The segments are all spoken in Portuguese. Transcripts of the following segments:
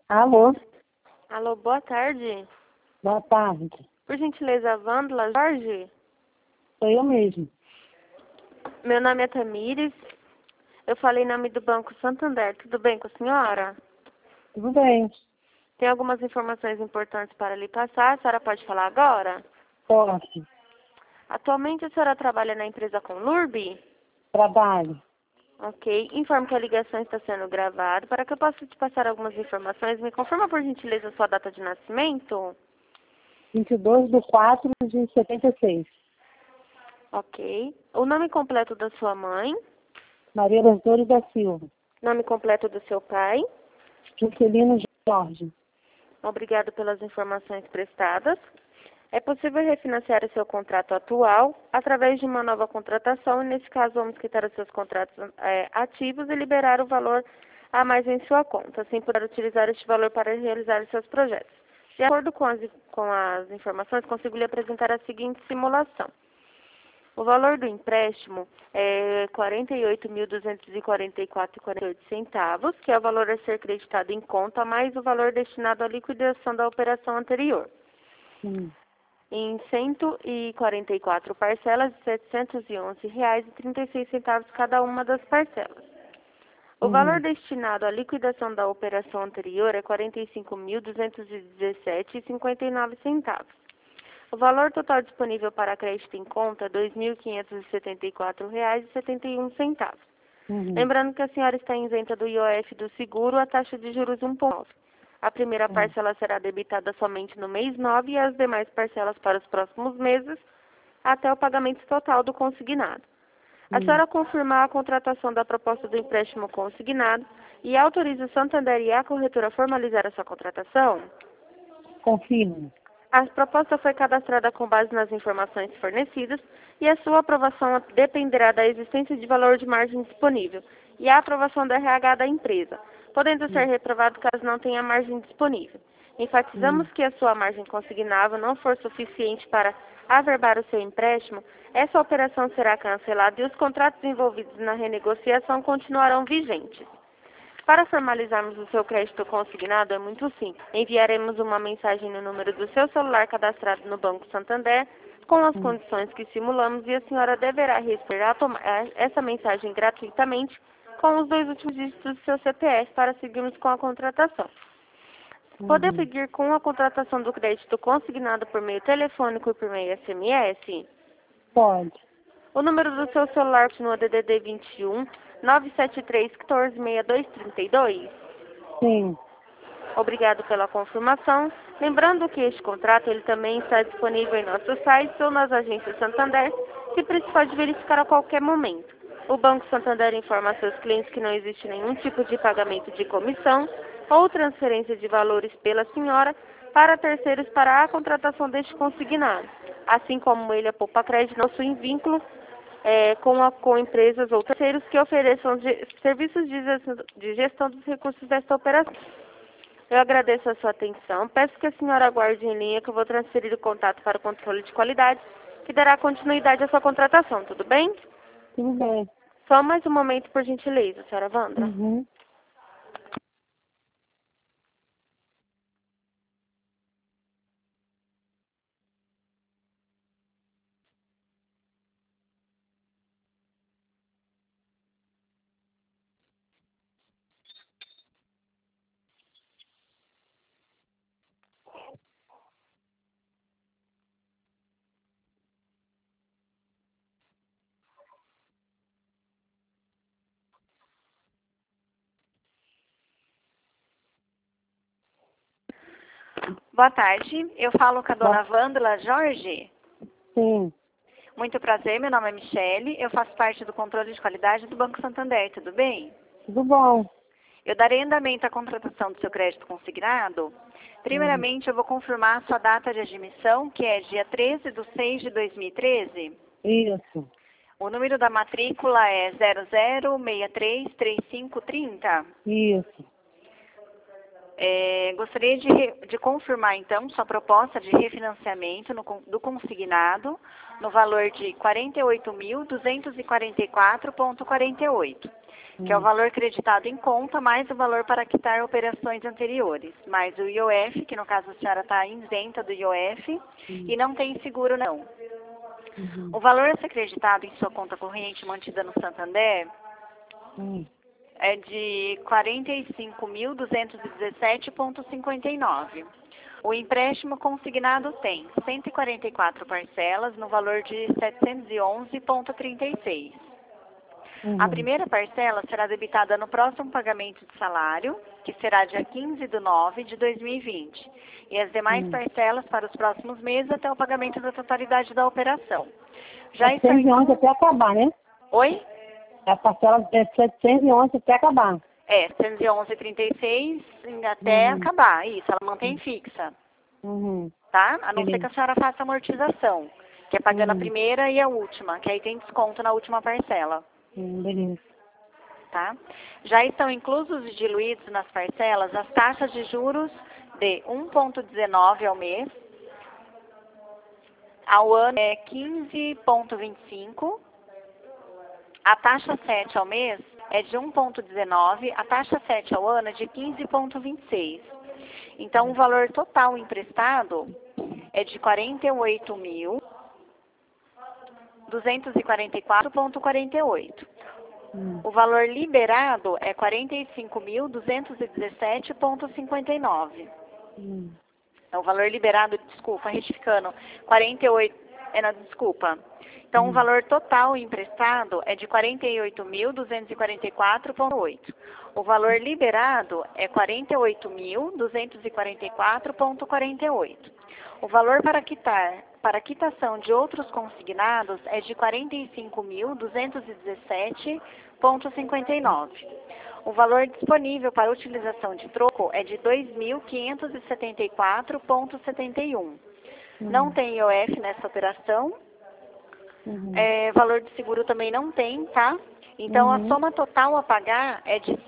Alô, Alô, boa tarde. boa tarde. Por gentileza, Wândala Jorge? Sou eu mesmo. Meu nome é Tamires. Eu falei em nome do Banco Santander. Tudo bem com a senhora? Tudo bem? Tem algumas informações importantes para lhe passar. A senhora pode falar agora? Posso. Atualmente a senhora trabalha na empresa Conlurb? Trabalho. Ok. Informo que a ligação está sendo gravada. Para que eu possa te passar algumas informações, me confirma por gentileza a sua data de nascimento? 22/4/76. Ok. O nome completo da sua mãe? Maria das Dores da Silva. Nome completo do seu pai? Juscelino Jorge. Obrigado pelas informações prestadas. É possível refinanciar o seu contrato atual através de uma nova contratação e, nesse caso, vamos quitar os seus contratos ativos e liberar o valor a mais em sua conta, assim poder utilizar este valor para realizar os seus projetos. De acordo com as informações, consigo lhe apresentar a seguinte simulação. O valor do empréstimo é R$ 48.244,48, que é o valor a ser creditado em conta, mais o valor destinado à liquidação da operação anterior. Em 144 parcelas de R$ 711,36 cada uma das parcelas. O valor destinado à liquidação da operação anterior é R$ 45.217,59. O valor total disponível para crédito em conta é R$ 2.574,71. Lembrando que a senhora está isenta do IOF do seguro, a taxa de juros 1,9. A primeira parcela será debitada somente no mês 9 e as demais parcelas para os próximos meses, até o pagamento total do consignado. A senhora confirmar a contratação da proposta do empréstimo consignado e autoriza o Santander e a corretora a formalizar a sua contratação? Confirmo. A proposta foi cadastrada com base nas informações fornecidas e a sua aprovação dependerá da existência de valor de margem disponível e a aprovação do RH da empresa, podendo ser reprovado caso não tenha margem disponível. Enfatizamos que a sua margem consignável não for suficiente para averbar o seu empréstimo, essa operação será cancelada e os contratos envolvidos na renegociação continuarão vigentes. Para formalizarmos o seu crédito consignado é muito simples. Enviaremos uma mensagem no número do seu celular cadastrado no Banco Santander com as condições que simulamos e a senhora deverá responder essa mensagem gratuitamente com os 2 últimos dígitos do seu CPF para seguirmos com a contratação. Poder seguir com a contratação do crédito consignado por meio telefônico e por meio SMS? Pode. O número do seu celular continua DDD 21 973 14 62 32. Sim. Obrigado pela confirmação. Lembrando que este contrato ele também está disponível em nosso site ou nas agências Santander, que pode verificar a qualquer momento. O Banco Santander informa a seus clientes que não existe nenhum tipo de pagamento de comissão ou transferência de valores pela senhora para terceiros para a contratação deste consignado, assim como ele, a Poupa Crédito, não possui vínculo com empresas ou terceiros que ofereçam serviços de gestão dos recursos desta operação. Eu agradeço a sua atenção. Peço que a senhora aguarde em linha que eu vou transferir o contato para o controle de qualidade, que dará continuidade à sua contratação, tudo bem? Tudo bem. Só mais um momento, por gentileza, senhora Wandra. Boa tarde, eu falo com a dona Wândala Jorge. Sim. Muito prazer, meu nome é Michele, eu faço parte do controle de qualidade do Banco Santander, tudo bem? Tudo bom. Eu darei andamento à contratação do seu crédito consignado. Primeiramente, eu vou confirmar a sua data de admissão, que é dia 13/6/2013. Isso. O número da matrícula é 00633530. Isso. Gostaria de confirmar, então, sua proposta de refinanciamento do consignado no valor de R$ 48.244,48, que é o valor creditado em conta, mais o valor para quitar operações anteriores, mais o IOF, que no caso a senhora está isenta do IOF, e não tem seguro não. O valor a ser creditado em sua conta corrente mantida no Santander é de R$ 45.217,59. O empréstimo consignado tem 144 parcelas no valor de R$ 711,36. A primeira parcela será debitada no próximo pagamento de salário, que será dia 15/9 de 2020, e as demais parcelas para os próximos meses até o pagamento da totalidade da operação. Já está 711 até acabar, né? Oi? A parcela é 711 até acabar. 711,36 até acabar, isso, ela mantém fixa, tá? A não ser que a senhora faça amortização, que é pagando a primeira e a última, que aí tem desconto na última parcela. Beleza. Tá? Já estão inclusos e diluídos nas parcelas as taxas de juros de 1,19 ao mês, ao ano é 15,25, a taxa 7 ao mês é de 1,19, a taxa 7 ao ano é de 15,26. Então, o valor total emprestado é de R$ 48.244,48. O valor liberado é R$ 45.217,59. Então, o valor liberado, retificando, 48, desculpa. Então, o valor total emprestado é de R$ 48.244,8. O valor liberado é R$ 48.244,48. O valor para quitação de outros consignados é de R$ 45.217,59. O valor disponível para utilização de troco é de R$ 2.574,71. Não tem IOF nessa operação. Valor de seguro também não tem, tá? Então, a soma total a pagar é de R$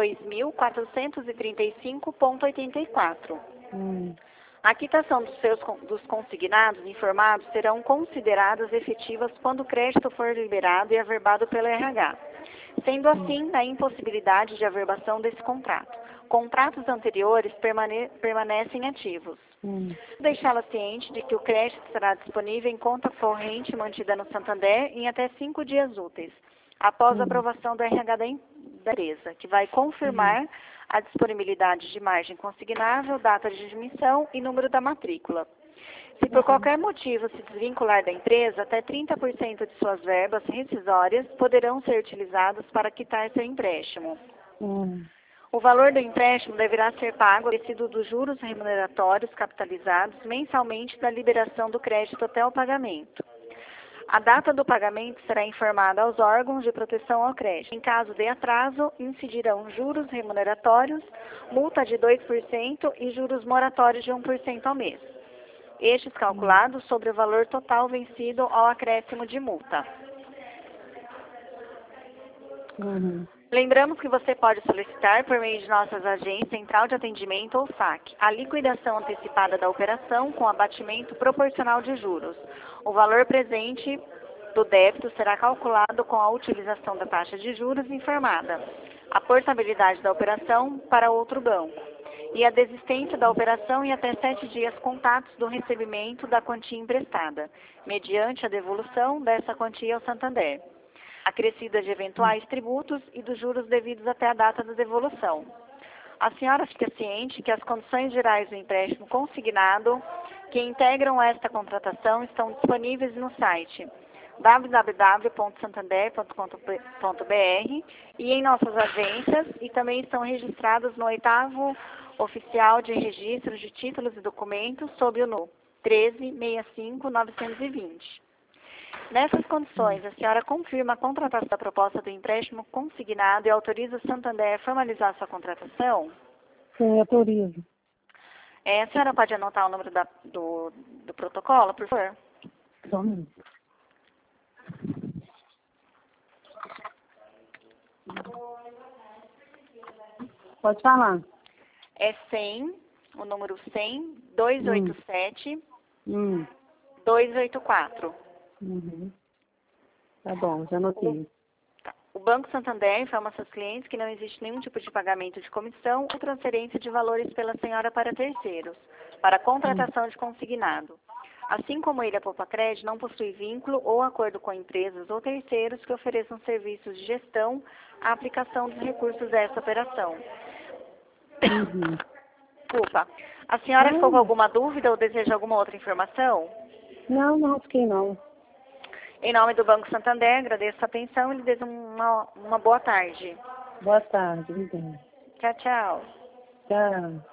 102.435,84. A quitação dos consignados informados serão consideradas efetivas quando o crédito for liberado e averbado pelo RH. Sendo assim, na impossibilidade de averbação desse contrato. Contratos anteriores permanecem ativos. Deixá-la ciente de que o crédito será disponível em conta corrente mantida no Santander em até 5 dias úteis, após a aprovação do RH da empresa, que vai confirmar a disponibilidade de margem consignável, data de admissão e número da matrícula. Se por qualquer motivo se desvincular da empresa, até 30% de suas verbas rescisórias poderão ser utilizadas para quitar seu empréstimo. O valor do empréstimo deverá ser pago acrescido dos juros remuneratórios capitalizados mensalmente da liberação do crédito até o pagamento. A data do pagamento será informada aos órgãos de proteção ao crédito. Em caso de atraso, incidirão juros remuneratórios, multa de 2% e juros moratórios de 1% ao mês. Estes calculados sobre o valor total vencido ao acréscimo de multa. Lembramos que você pode solicitar, por meio de nossas agências, Central de Atendimento ou SAC, a liquidação antecipada da operação com abatimento proporcional de juros. O valor presente do débito será calculado com a utilização da taxa de juros informada, a portabilidade da operação para outro banco e a desistência da operação em até 7 dias contados do recebimento da quantia emprestada, mediante a devolução dessa quantia ao Santander, acrescida de eventuais tributos e dos juros devidos até a data da devolução. A senhora fica ciente que as condições gerais do empréstimo consignado que integram esta contratação estão disponíveis no site www.santander.com.br e em nossas agências e também estão registradas no 8º Oficial de Registros de Títulos e Documentos sob o número 13.65.920. Nessas condições, a senhora confirma a contratação da proposta do empréstimo consignado e autoriza o Santander a formalizar sua contratação? Sim, autorizo. A senhora pode anotar o número do protocolo, por favor? Só um minuto. Pode falar. É 100 o número 100-287-284. Uhum. Tá bom, já anotei. O Banco Santander informa a seus clientes que não existe nenhum tipo de pagamento de comissão ou transferência de valores pela senhora para terceiros, para contratação de consignado. Assim como ele, a Poupa-Cred, não possui vínculo ou acordo com empresas ou terceiros que ofereçam serviços de gestão à aplicação dos recursos dessa operação. Uhum. Desculpa. A senhora ficou com alguma dúvida ou deseja alguma outra informação? Não, fiquei não. Em nome do Banco Santander, agradeço a atenção e lhe desejo uma boa tarde. Boa tarde, então. Tchau, tchau. Tchau.